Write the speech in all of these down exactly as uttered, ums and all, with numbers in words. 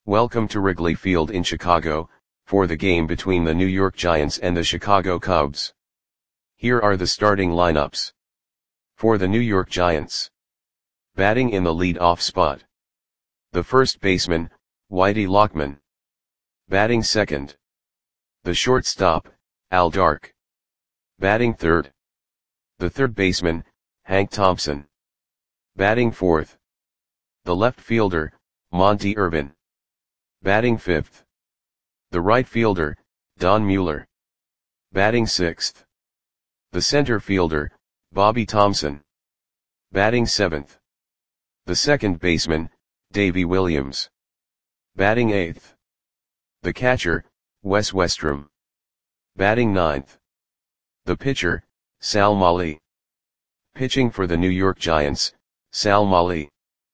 Welcome to Wrigley Field in Chicago, for the game between the New York Giants and the Chicago Cubs. Here are the starting lineups. For the New York Giants. Batting in the lead-off spot. The first baseman, Whitey Lockman. Batting second. The shortstop, Al Dark. Batting third. The third baseman, Hank Thompson. Batting fourth. The left fielder, Monte Irvin. Batting fifth. The right fielder, Don Mueller. Batting sixth. The center fielder, Bobby Thomson. Batting seventh. The second baseman, Davey Williams. Batting eighth. The catcher, Wes Westrum. Batting ninth. The pitcher, Sal Mali. Pitching for the New York Giants, Sal Mali.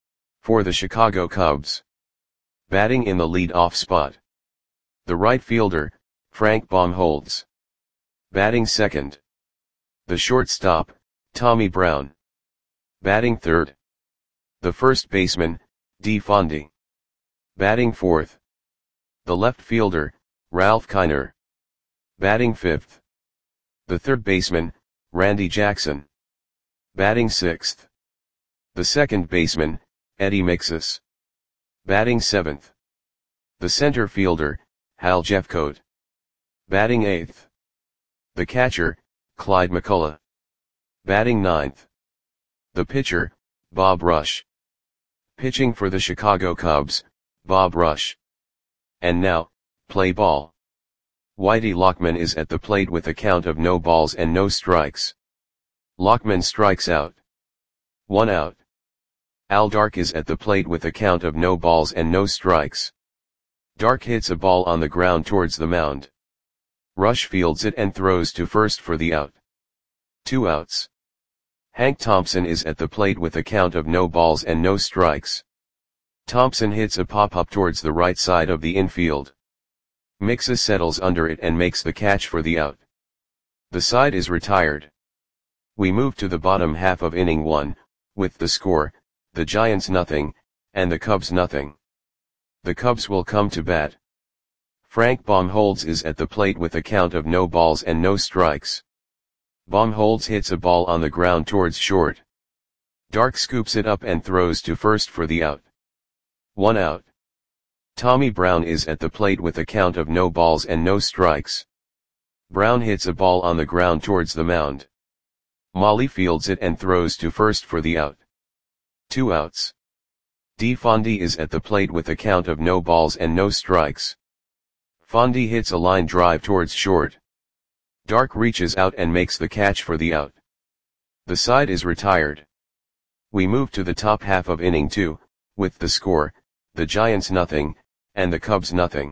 For the Chicago Cubs. Batting in the lead-off spot. The right fielder, Frank Baumholtz. Batting second. The shortstop, Tommy Brown. Batting third. The first baseman, Dee Fondy. Batting fourth. The left fielder, Ralph Kiner. Batting fifth. The third baseman, Randy Jackson. Batting sixth. The second baseman, Eddie Mixus. Batting seventh. The center fielder, Hal Jeffcoat. Batting eighth. The catcher, Clyde McCullough. Batting ninth. The pitcher, Bob Rush. Pitching for the Chicago Cubs, Bob Rush. And now, play ball. Whitey Lockman is at the plate with a count of no balls and no strikes. Lockman strikes out. One out. Al Dark is at the plate with a count of no balls and no strikes. Dark hits a ball on the ground towards the mound. Rush fields it and throws to first for the out. Two outs. Hank Thompson is at the plate with a count of no balls and no strikes. Thompson hits a pop-up towards the right side of the infield. Mixus settles under it and makes the catch for the out. The side is retired. We move to the bottom half of inning one, with the score, the Giants nothing, and the Cubs nothing. The Cubs will come to bat. Frank Baumholtz is at the plate with a count of no balls and no strikes. Baumholtz hits a ball on the ground towards short. Dark scoops it up and throws to first for the out. One out. Tommy Brown is at the plate with a count of no balls and no strikes. Brown hits a ball on the ground towards the mound. Mali fields it and throws to first for the out. Two outs. Dee Fondy is at the plate with a count of no balls and no strikes. Fondy hits a line drive towards short. Dark reaches out and makes the catch for the out. The side is retired. We move to the top half of inning two, with the score, the Giants nothing, and the Cubs nothing.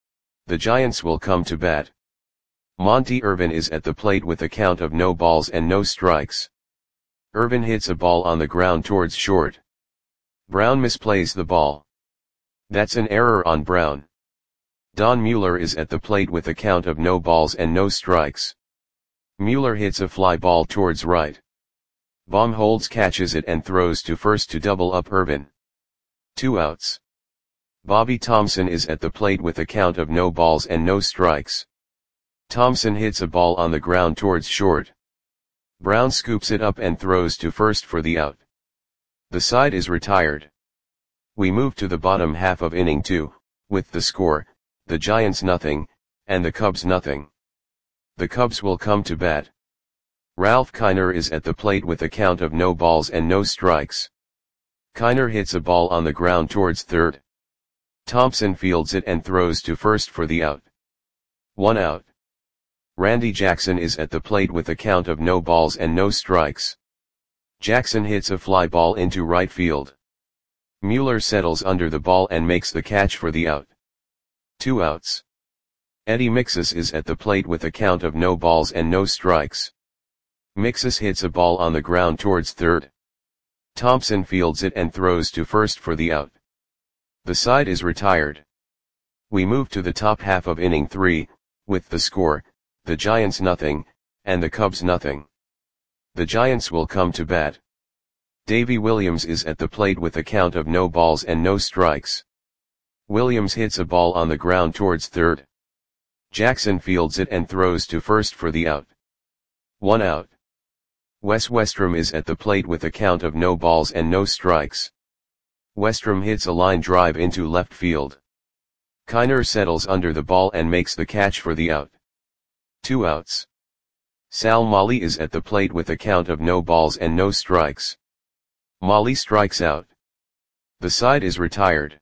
The Giants will come to bat. Monte Irvin is at the plate with a count of no balls and no strikes. Irvin hits a ball on the ground towards short. Brown misplays the ball. That's an error on Brown. Don Mueller is at the plate with a count of no balls and no strikes. Mueller hits a fly ball towards right. Baumholtz catches it and throws to first to double up Irvin. Two outs. Bobby Thomson is at the plate with a count of no balls and no strikes. Thomson hits a ball on the ground towards short. Brown scoops it up and throws to first for the out. The side is retired. We move to the bottom half of inning two, with the score, the Giants nothing, and the Cubs nothing. The Cubs will come to bat. Ralph Kiner is at the plate with a count of no balls and no strikes. Kiner hits a ball on the ground towards third. Thompson fields it and throws to first for the out. One out. Randy Jackson is at the plate with a count of no balls and no strikes. Jackson hits a fly ball into right field. Mueller settles under the ball and makes the catch for the out. Two outs. Eddie Mixus is at the plate with a count of no balls and no strikes. Mixus hits a ball on the ground towards third. Thompson fields it and throws to first for the out. The side is retired. We move to the top half of inning three, with the score, the Giants nothing, and the Cubs nothing. The Giants will come to bat. Davey Williams is at the plate with a count of no balls and no strikes. Williams hits a ball on the ground towards third. Jackson fields it and throws to first for the out. One out. Wes Westrom is at the plate with a count of no balls and no strikes. Westrom hits a line drive into left field. Kiner settles under the ball and makes the catch for the out. Two outs. Sal Molly is at the plate with a count of no balls and no strikes. Molly strikes out. The side is retired.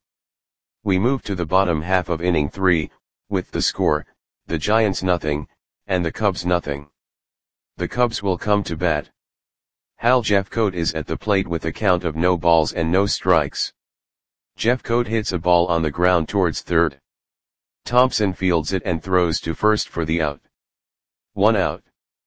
We move to the bottom half of inning three, with the score, the Giants nothing, and the Cubs nothing. The Cubs will come to bat. Hal Jeffcoat is at the plate with a count of no balls and no strikes. Jeffcoat hits a ball on the ground towards third. Thompson fields it and throws to first for the out. One out.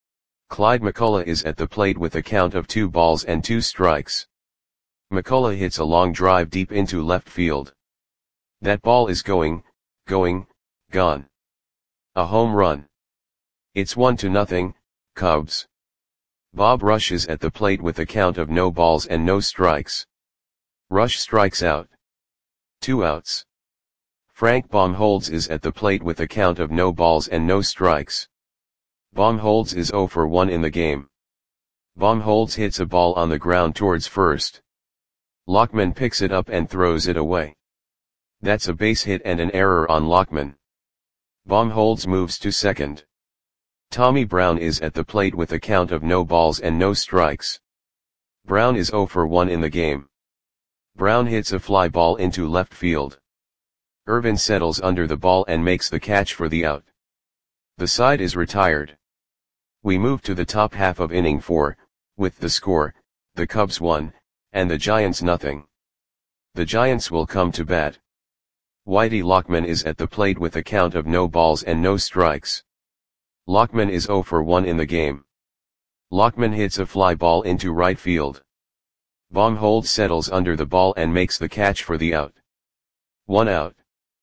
Clyde McCullough is at the plate with a count of two balls and two strikes. McCullough hits a long drive deep into left field. That ball is going, going, gone. A home run. It's one to nothing, Cubs. Bob Rush is at the plate with a count of no balls and no strikes. Rush strikes out. Two outs. Frank Baumholtz is at the plate with a count of no balls and no strikes. Baumholtz is oh for one in the game. Baumholtz hits a ball on the ground towards first. Lockman picks it up and throws it away. That's a base hit and an error on Lockman. Baumholtz moves to second. Tommy Brown is at the plate with a count of no balls and no strikes. Brown is oh for one in the game. Brown hits a fly ball into left field. Irvin settles under the ball and makes the catch for the out. The side is retired. We move to the top half of inning four, with the score, the Cubs one, and the Giants nothing. The Giants will come to bat. Whitey Lockman is at the plate with a count of no balls and no strikes. Lockman is oh for one in the game. Lockman hits a fly ball into right field. Baumholtz settles under the ball and makes the catch for the out. One out.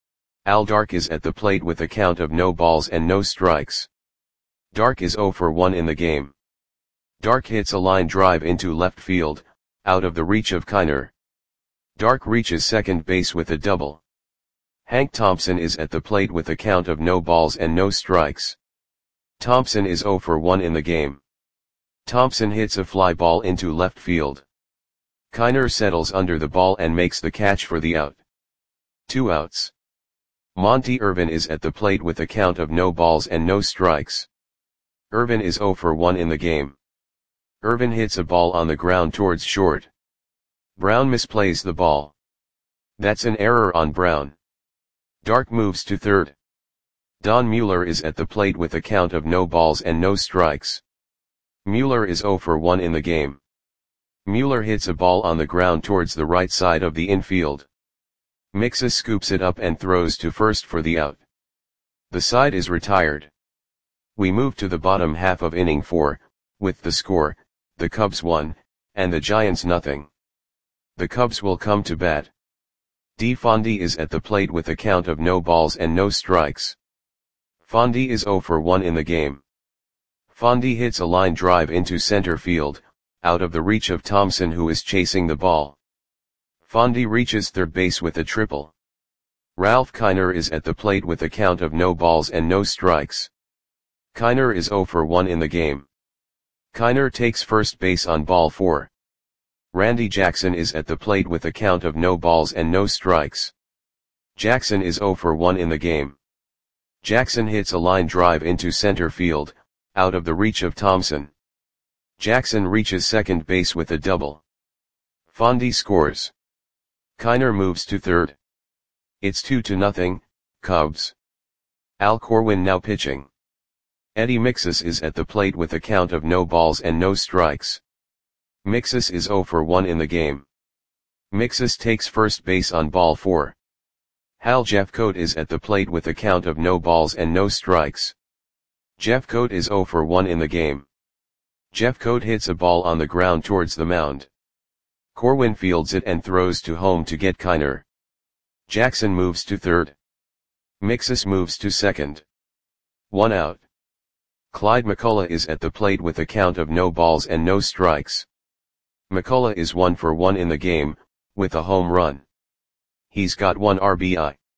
Al Dark is at the plate with a count of no balls and no strikes. Dark is oh for one in the game. Dark hits a line drive into left field, out of the reach of Kiner. Dark reaches second base with a double. Hank Thompson is at the plate with a count of no balls and no strikes. Thompson is oh for one in the game. Thompson hits a fly ball into left field. Kiner settles under the ball and makes the catch for the out. Two outs. Monty Irvin is at the plate with a count of no balls and no strikes. Irvin is oh for one in the game. Irvin hits a ball on the ground towards short. Brown misplays the ball. That's an error on Brown. Dark moves to third. Don Mueller is at the plate with a count of no balls and no strikes. Mueller is oh for one in the game. Mueller hits a ball on the ground towards the right side of the infield. Mixes scoops it up and throws to first for the out. The side is retired. We move to the bottom half of inning four, with the score, the Cubs one, and the Giants nothing. The Cubs will come to bat. D. Fondy is at the plate with a count of no balls and no strikes. Fondy is oh for one in the game. Fondy hits a line drive into center field, out of the reach of Thompson who is chasing the ball. Fondy reaches third base with a triple. Ralph Kiner is at the plate with a count of no balls and no strikes. Kiner is oh for one in the game. Kiner takes first base on ball four. Randy Jackson is at the plate with a count of no balls and no strikes. Jackson is oh for one in the game. Jackson hits a line drive into center field, out of the reach of Thompson. Jackson reaches second base with a double. Fondy scores. Kiner moves to third. It's two to nothing, Cubs. Al Corwin now pitching. Eddie Mixus is at the plate with a count of no balls and no strikes. Mixus is oh for one in the game. Mixus takes first base on ball four. Hal Jeffcoat is at the plate with a count of no balls and no strikes. Jeffcoat is oh for one in the game. Jeffcoat hits a ball on the ground towards the mound. Corwin fields it and throws to home to get Kiner. Jackson moves to third. Mixus moves to second. One out. Clyde McCullough is at the plate with a count of no balls and no strikes. McCullough is one for one in the game, with a home run. He's got one R B I.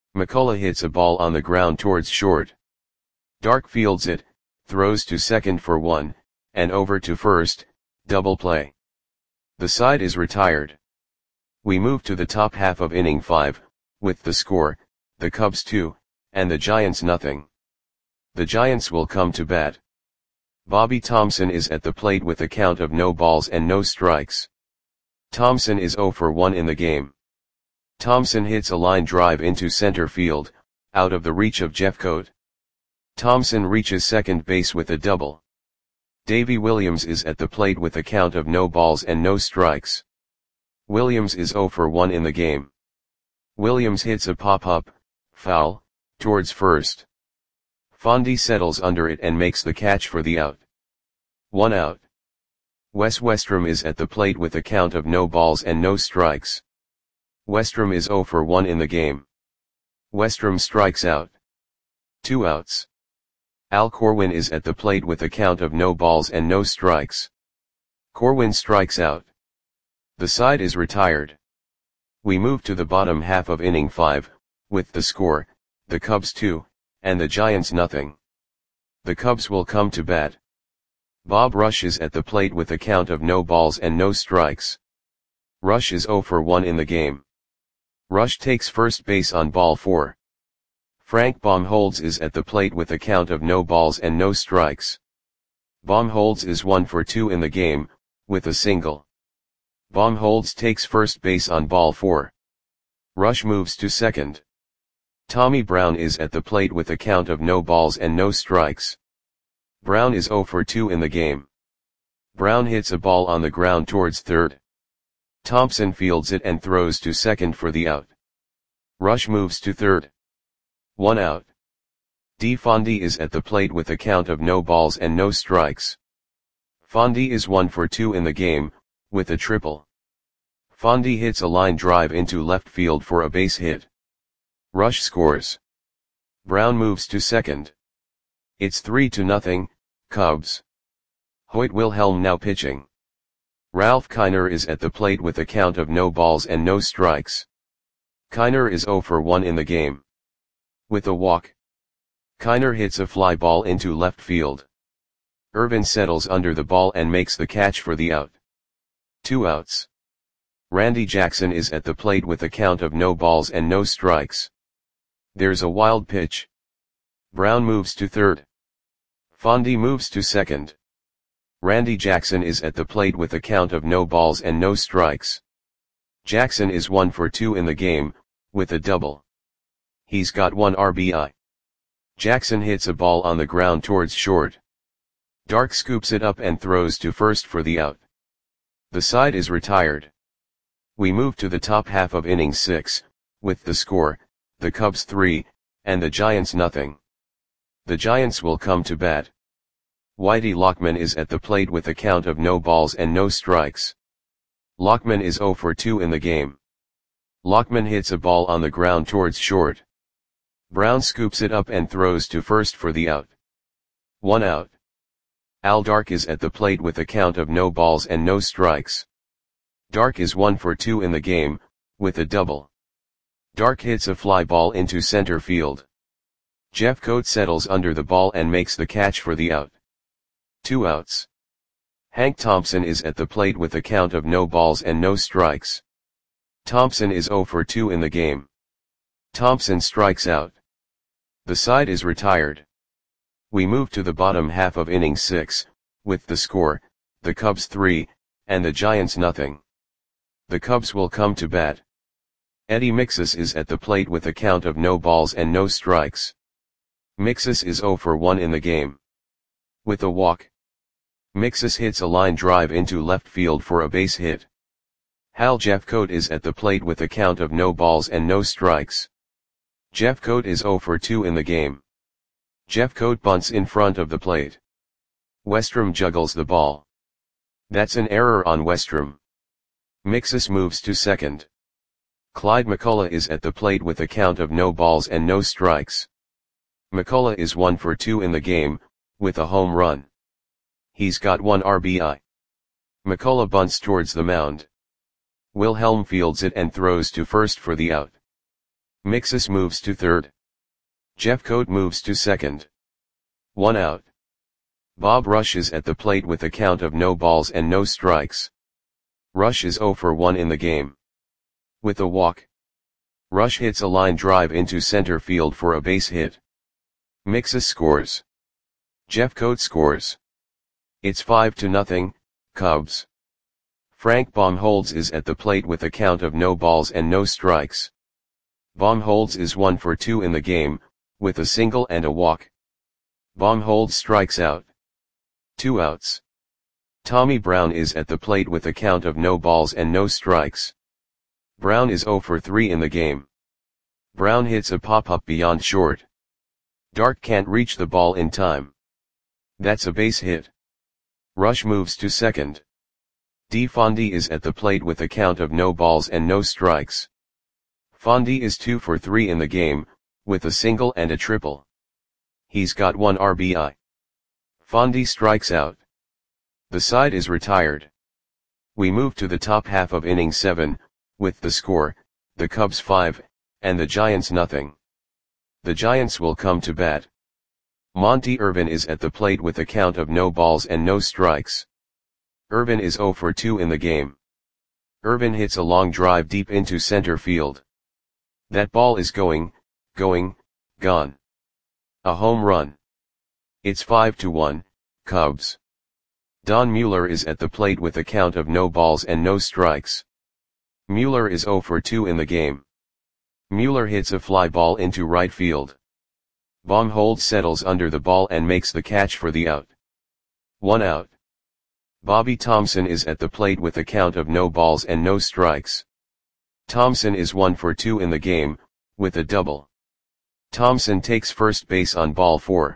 McCullough hits a ball on the ground towards short. Dark fields it, throws to second for one, and over to first, double play. The side is retired. We move to the top half of inning five, with the score, the Cubs two, and the Giants nothing. The Giants will come to bat. Bobby Thomson is at the plate with a count of no balls and no strikes. Thomson is oh for one in the game. Thomson hits a line drive into center field, out of the reach of Jeffcoat. Thomson reaches second base with a double. Davy Williams is at the plate with a count of no balls and no strikes. Williams is oh for one in the game. Williams hits a pop-up, foul, towards first. Fondy settles under it and makes the catch for the out. One out. Wes Westrom is at the plate with a count of no balls and no strikes. Westrom is oh for one in the game. Westrom strikes out. Two outs. Al Corwin is at the plate with a count of no balls and no strikes. Corwin strikes out. The side is retired. We move to the bottom half of inning five, with the score, the Cubs two, and the Giants nothing. The Cubs will come to bat. Bob Rush is at the plate with a count of no balls and no strikes. Rush is oh for one in the game. Rush takes first base on ball four. Frank Baumholtz is at the plate with a count of no balls and no strikes. Baumholtz is one for two in the game, with a single. Baumholtz takes first base on ball four. Rush moves to second. Tommy Brown is at the plate with a count of no balls and no strikes. Brown is oh for two in the game. Brown hits a ball on the ground towards third. Thompson fields it and throws to second for the out. Rush moves to third. One out. D. Fondy is at the plate with a count of no balls and no strikes. Fondy is one for two in the game, with a triple. Fondy hits a line drive into left field for a base hit. Rush scores. Brown moves to second. It's three to nothing, Cubs. Hoyt Wilhelm now pitching. Ralph Kiner is at the plate with a count of no balls and no strikes. Kiner is oh for one in the game. With a walk. Kiner hits a fly ball into left field. Irvin settles under the ball and makes the catch for the out. Two outs. Randy Jackson is at the plate with a count of no balls and no strikes. There's a wild pitch. Brown moves to third. Fondy moves to second. Randy Jackson is at the plate with a count of no balls and no strikes. Jackson is one for two in the game, with a double. He's got one R B I. Jackson hits a ball on the ground towards short. Dark scoops it up and throws to first for the out. The side is retired. We move to the top half of inning six, with the score, the Cubs three, and the Giants nothing. The Giants will come to bat. Whitey Lockman is at the plate with a count of no balls and no strikes. Lockman is oh for two in the game. Lockman hits a ball on the ground towards short. Brown scoops it up and throws to first for the out. One out. Al Dark is at the plate with a count of no balls and no strikes. Dark is one for two in the game, with a double. Dark hits a fly ball into center field. Jeffcoat settles under the ball and makes the catch for the out. Two outs. Hank Thompson is at the plate with a count of no balls and no strikes. Thompson is oh for two in the game. Thompson strikes out. The side is retired. We move to the bottom half of inning six, with the score, the Cubs three, and the Giants nothing. The Cubs will come to bat. Eddie Mixus is at the plate with a count of no balls and no strikes. Mixus is oh for one in the game. With a walk. Mixus hits a line drive into left field for a base hit. Hal Jeffcoat is at the plate with a count of no balls and no strikes. Jeffcoat is oh for two in the game. Jeffcoat bunts in front of the plate. Westrom juggles the ball. That's an error on Westrom. Mixus moves to second. Clyde McCullough is at the plate with a count of no balls and no strikes. McCullough is one for two in the game, with a home run. He's got one R B I. McCullough bunts towards the mound. Wilhelm fields it and throws to first for the out. Mixus moves to third. Jeffcoat moves to second. One out. Bob Rush is at the plate with a count of no balls and no strikes. Rush is zero for one in the game. With a walk, Rush hits a line drive into center field for a base hit. Mixus scores. Jeffcoat scores. It's five to nothing, Cubs. Frank Baumholtz is at the plate with a count of no balls and no strikes. Baumholtz is one for two in the game, with a single and a walk. Baumholtz strikes out. Two outs. Tommy Brown is at the plate with a count of no balls and no strikes. Brown is zero for three in the game. Brown hits a pop-up beyond short. Dark can't reach the ball in time. That's a base hit. Rush moves to second. DeFondy is at the plate with a count of no balls and no strikes. Fondy is two for three in the game, with a single and a triple. He's got one R B I. Fondy strikes out. The side is retired. We move to the top half of inning seven, with the score, the Cubs five, and the Giants nothing. The Giants will come to bat. Monty Irvin is at the plate with a count of no balls and no strikes. Irvin is zero for two in the game. Irvin hits a long drive deep into center field. That ball is going, going, gone. A home run. It's five to one, Cubs. Don Mueller is at the plate with a count of no balls and no strikes. Mueller is zero for two in the game. Mueller hits a fly ball into right field. Baumholtz settles under the ball and makes the catch for the out. One out. Bobby Thompson is at the plate with a count of no balls and no strikes. Thompson is one for two in the game, with a double. Thompson takes first base on ball four.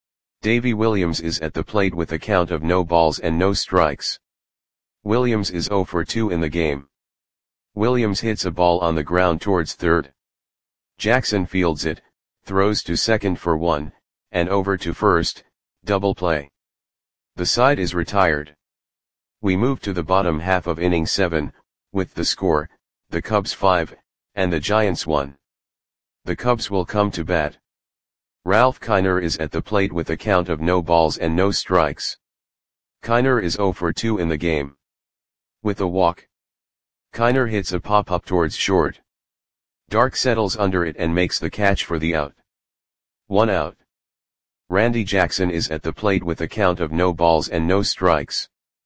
Davy Williams is at the plate with a count of no balls and no strikes. Williams is zero for two in the game. Williams hits a ball on the ground towards third. Jackson fields it, throws to second for one, and over to first, double play. The side is retired. We move to the bottom half of inning seven, with the score, the Cubs five, and the Giants one. The Cubs will come to bat. Ralph Kiner is at the plate with a count of no balls and no strikes. Kiner is zero for two in the game. With a walk, Kiner hits a pop-up towards short. Dark settles under it and makes the catch for the out. One out. Randy Jackson is at the plate with a count of no balls and no strikes.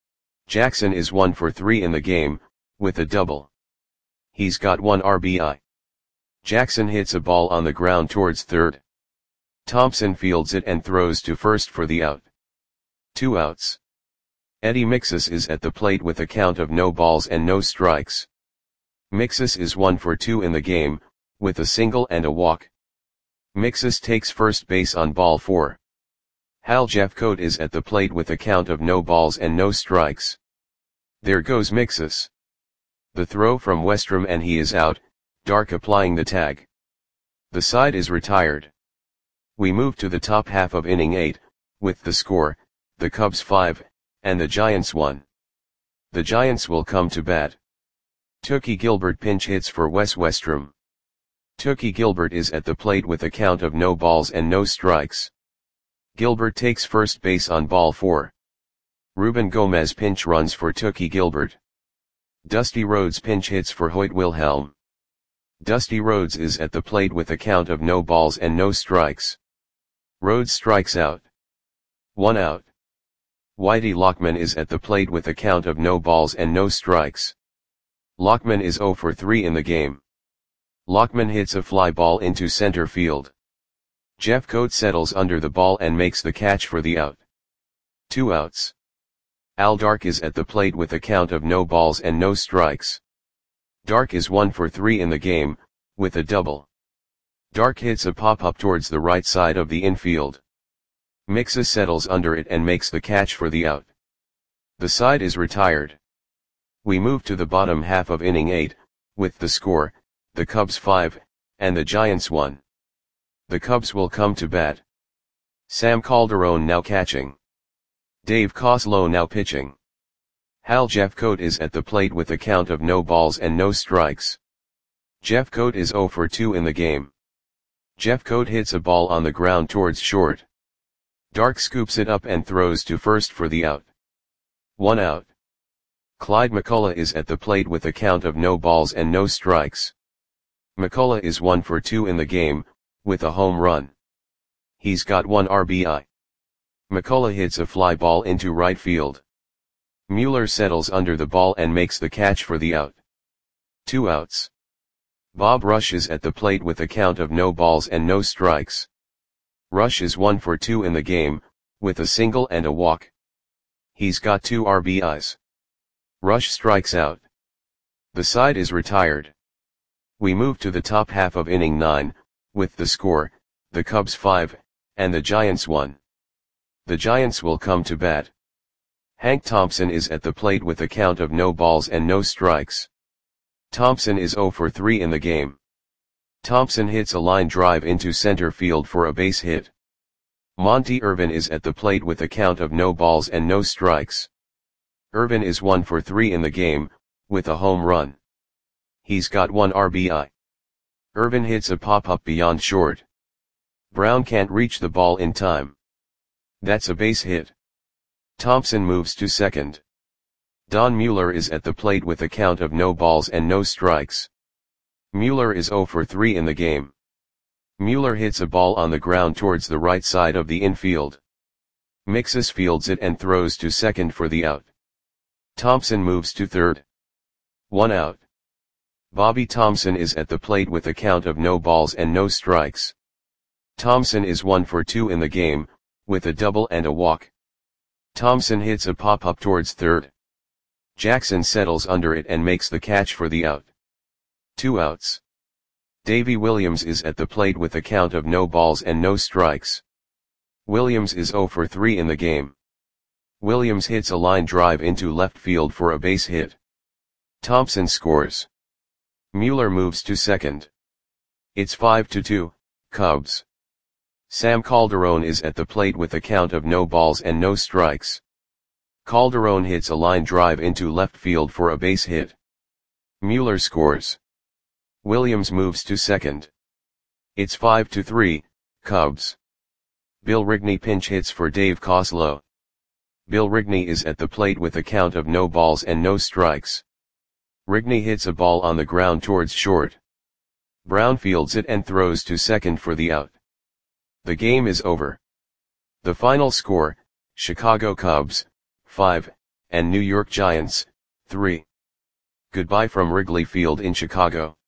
Jackson is one for three in the game, with a double. He's got one R B I. Jackson hits a ball on the ground towards third. Thompson fields it and throws to first for the out. Two outs. Eddie Mixus is at the plate with a count of no balls and no strikes. Mixus is one for two in the game, with a single and a walk. Mixus takes first base on ball four. Hal Jeffcoat is at the plate with a count of no balls and no strikes. There goes Mixus. The throw from Westrom and he is out, Dark applying the tag. The side is retired. We move to the top half of inning eight, with the score, the Cubs five, and the Giants one. The Giants will come to bat. Tookie Gilbert pinch hits for Wes Westrom. Tookie Gilbert is at the plate with a count of no balls and no strikes. Gilbert takes first base on ball four. Ruben Gomez pinch runs for Tookie Gilbert. Dusty Rhodes pinch hits for Hoyt Wilhelm. Dusty Rhodes is at the plate with a count of no balls and no strikes. Rhodes strikes out. One out. Whitey Lockman is at the plate with a count of no balls and no strikes. Lockman is zero for three in the game. Lockman hits a fly ball into center field. Jeffcoat settles under the ball and makes the catch for the out. Two outs. Al Dark is at the plate with a count of no balls and no strikes. Dark is one for three in the game, with a double. Dark hits a pop-up towards the right side of the infield. Mixus settles under it and makes the catch for the out. The side is retired. We move to the bottom half of inning eight, with the score, the Cubs five, and the Giants one. The Cubs will come to bat. Sam Calderon now catching. Dave Coslow now pitching. Hal Jeffcoat is at the plate with a count of no balls and no strikes. Jeffcoat is zero for two in the game. Jeffcoat hits a ball on the ground towards short. Dark scoops it up and throws to first for the out. One out. Clyde McCullough is at the plate with a count of no balls and no strikes. McCullough is one for two in the game, with a home run. He's got one R B I. McCullough hits a fly ball into right field. Mueller settles under the ball and makes the catch for the out. Two outs. Bob Rush is at the plate with a count of no balls and no strikes. Rush is one for two in the game, with a single and a walk. He's got two R B Is. Rush strikes out. The side is retired. We move to the top half of inning nine, with the score, the Cubs five, and the Giants one. The Giants will come to bat. Hank Thompson is at the plate with a count of no balls and no strikes. Thompson is zero for three in the game. Thompson hits a line drive into center field for a base hit. Monty Irvin is at the plate with a count of no balls and no strikes. Irvin is one for three in the game, with a home run. He's got one R B I. Irvin hits a pop-up beyond short. Brown can't reach the ball in time. That's a base hit. Thompson moves to second. Don Mueller is at the plate with a count of no balls and no strikes. Mueller is zero for three in the game. Mueller hits a ball on the ground towards the right side of the infield. Mixus fields it and throws to second for the out. Thompson moves to third. One out. Bobby Thompson is at the plate with a count of no balls and no strikes. Thompson is one for two in the game, with a double and a walk. Thompson hits a pop-up towards third. Jackson settles under it and makes the catch for the out. Two outs. Davy Williams is at the plate with a count of no balls and no strikes. Williams is zero for three in the game. Williams hits a line drive into left field for a base hit. Thompson scores. Mueller moves to second. It's five to two, Cubs. Sam Calderon is at the plate with a count of no balls and no strikes. Calderon hits a line drive into left field for a base hit. Mueller scores. Williams moves to second. It's five to three, Cubs. Bill Rigney pinch hits for Dave Coslow. Bill Rigney is at the plate with a count of no balls and no strikes. Rigney hits a ball on the ground towards short. Brown fields it and throws to second for the out. The game is over. The final score, Chicago Cubs, five, and New York Giants, three. Goodbye from Wrigley Field in Chicago.